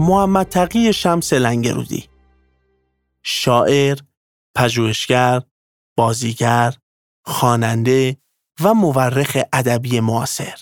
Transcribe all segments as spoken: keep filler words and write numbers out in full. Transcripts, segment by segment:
محمد تقی شمس لنگرودی، شاعر، پژوهشگر، بازیگر، خواننده و مورخ ادبی معاصر.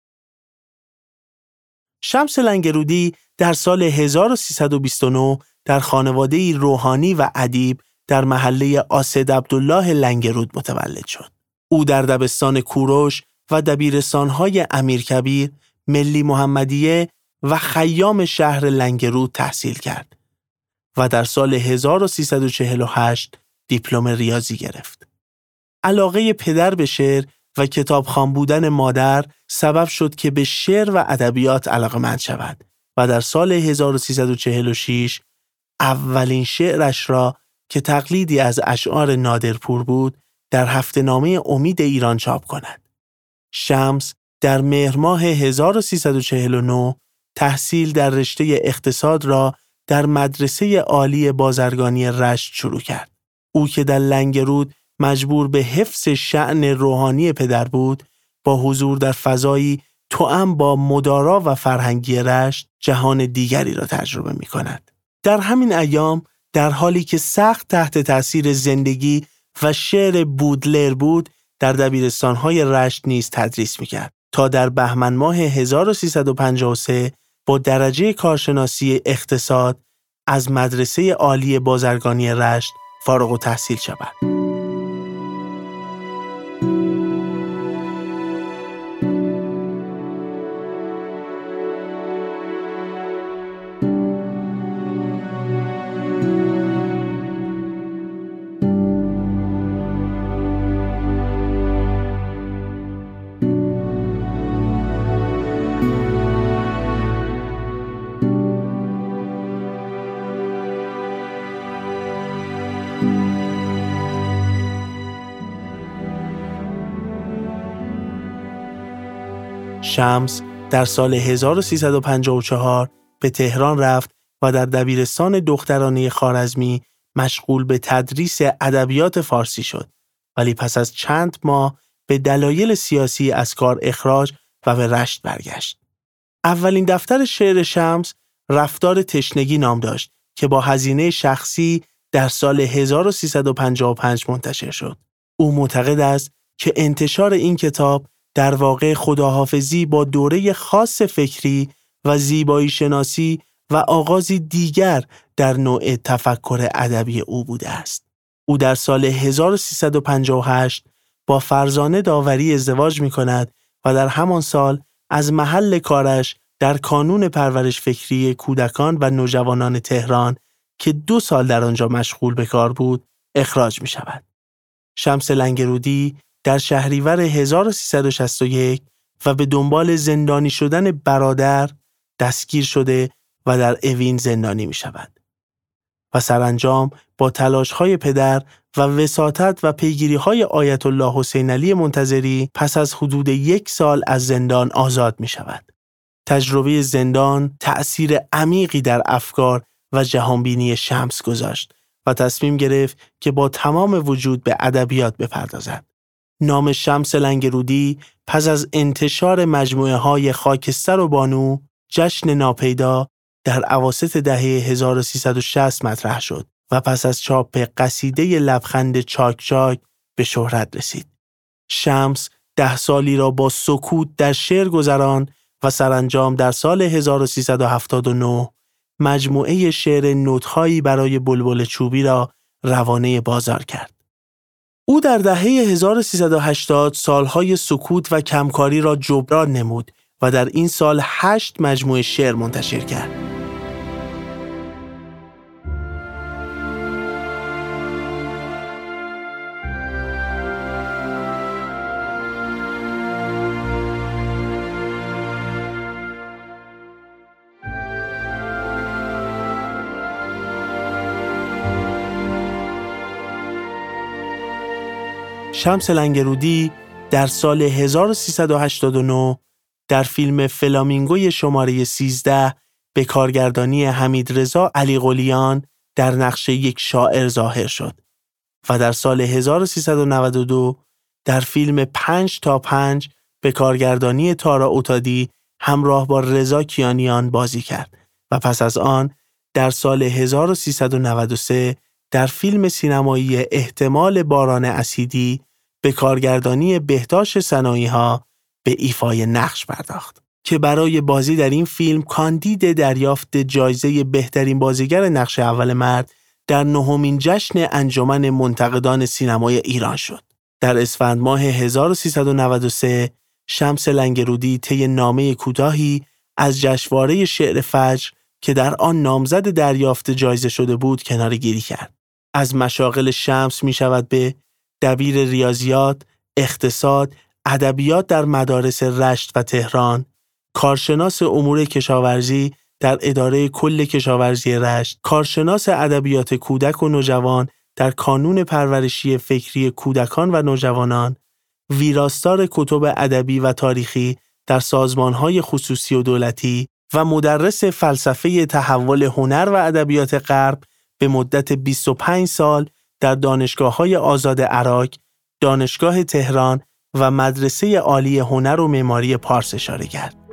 شمس لنگرودی در سال هزار و سیصد و بیست و نه در خانواده‌ای روحانی و ادیب در محله آسد عبدالله لنگرود متولد شد. او در دبستان کوروش و دبیرستان‌های امیرکبیر، ملی محمدیه و خیام شهر لنگرود تحصیل کرد و در سال هزار و سیصد و چهل و هشت دیپلم ریاضی گرفت. علاقه پدر به شعر و کتابخوان بودن مادر سبب شد که به شعر و ادبیات علاقه‌مند شود و در سال هزار و سیصد و چهل و شش اولین شعرش را که تقلیدی از اشعار نادرپور بود در هفته‌نامه امید ایران چاپ کند. شمس در مهر ماه هزار و سیصد و چهل و نه تحصیل در رشته اقتصاد را در مدرسه عالی بازرگانی رشت شروع کرد. او که در لنگرود مجبور به حفظ شأن روحانی پدر بود، با حضور در فضایی توأم با مدارا و فرهنگی رشت جهان دیگری را تجربه می کند. در همین ایام در حالی که سخت تحت تأثیر زندگی و شعر بودلر بود، در دبیرستان‌های رشت نیز تدریس می‌کرد تا در بهمن ماه هزار و سیصد و پنجاه و سه با درجه کارشناسی اقتصاد از مدرسه عالی بازرگانی رشت فارغ التحصیل شود. شمس در سال هزار و سیصد و پنجاه و چهار به تهران رفت و در دبیرستان دخترانه خوارزمی مشغول به تدریس ادبیات فارسی شد، ولی پس از چند ماه به دلایل سیاسی از کار اخراج و به رشت برگشت. اولین دفتر شعر شمس رفتار تشنگی نام داشت که با هزینه شخصی در سال هزار و سیصد و پنجاه و پنج منتشر شد. او معتقد است که انتشار این کتاب در واقع خداحافظی با دوره خاص فکری و زیبایی شناسی و آغازی دیگر در نوع تفکر ادبی او بوده است. او در سال هزار و سیصد و پنجاه و هشت با فرزانه داوری ازدواج می کند و در همان سال از محل کارش در کانون پرورش فکری کودکان و نوجوانان تهران که دو سال در آنجا مشغول به کار بود، اخراج می شود. شمس لنگرودی در شهریور هزار و سیصد و شصت و یک و به دنبال زندانی شدن برادر دستگیر شده و در اوین زندانی می شود و سرانجام با تلاش‌های پدر و وساطت و پیگیری‌های آیت الله حسین علی منتظری پس از حدود یک سال از زندان آزاد می شود. تجربه زندان تأثیر عمیقی در افکار و جهانبینی شمس گذاشت و تصمیم گرفت که با تمام وجود به ادبیات بپردازد. نام شمس لنگرودی پس از انتشار مجموعه های خاکستر و بانو، جشن ناپیدا در اواسط دهه هزار و سیصد و شصت مطرح شد و پس از چاپ قصیده لبخند چاک چاک به شهرت رسید. شمس ده سالی را با سکوت در شعر گذران و سرانجام در سال هزار و سیصد و هفتاد و نه مجموعه شعر نوت‌هایی برای بلبل چوبی را روانه بازار کرد. او در دهه هزار و سیصد و هشتاد سالهای سکوت و کمکاری را جبران نمود و در این سال هشت مجموعه شعر منتشر کرد. شمس لنگرودی در سال هزار و سیصد و هشتاد و نه در فیلم فلامینگوی شماره سیزده به کارگردانی حمیدرضا علیقلیان در نقش یک شاعر ظاهر شد و در سال هزار و سیصد و نود و دو در فیلم پنج تا پنج به کارگردانی تارا اوتادی همراه با رضا کیانیان بازی کرد و پس از آن در سال هزار و سیصد و نود و سه در فیلم سینمایی احتمال باران اسیدی به کارگردانی بهداشت سنایی‌ها به ایفای نقش پرداخت که برای بازی در این فیلم کاندید دریافت جایزه بهترین بازیگر نقش اول مرد در نهمین جشن انجمن منتقدان سینمای ایران شد. در اسفند ماه هزار و سیصد و نود و سه شمس لنگرودی طی نامه کوتاهی از جشنواره شعر فجر که در آن نامزد دریافت جایزه شده بود کناره‌گیری کرد. از مشاغل شمس می شود به دبیر ریاضیات، اقتصاد، ادبیات در مدارس رشت و تهران، کارشناس امور کشاورزی در اداره کل کشاورزی رشت، کارشناس ادبیات کودک و نوجوان در کانون پرورشی فکری کودکان و نوجوانان، ویراستار کتب ادبی و تاریخی در سازمان‌های خصوصی و دولتی و مدرس فلسفه تحول هنر و ادبیات غرب به مدت بیست و پنج سال در دانشگاه‌های آزاد عراق، دانشگاه تهران و مدرسه عالی هنر و معماری پارس اشاره کرد.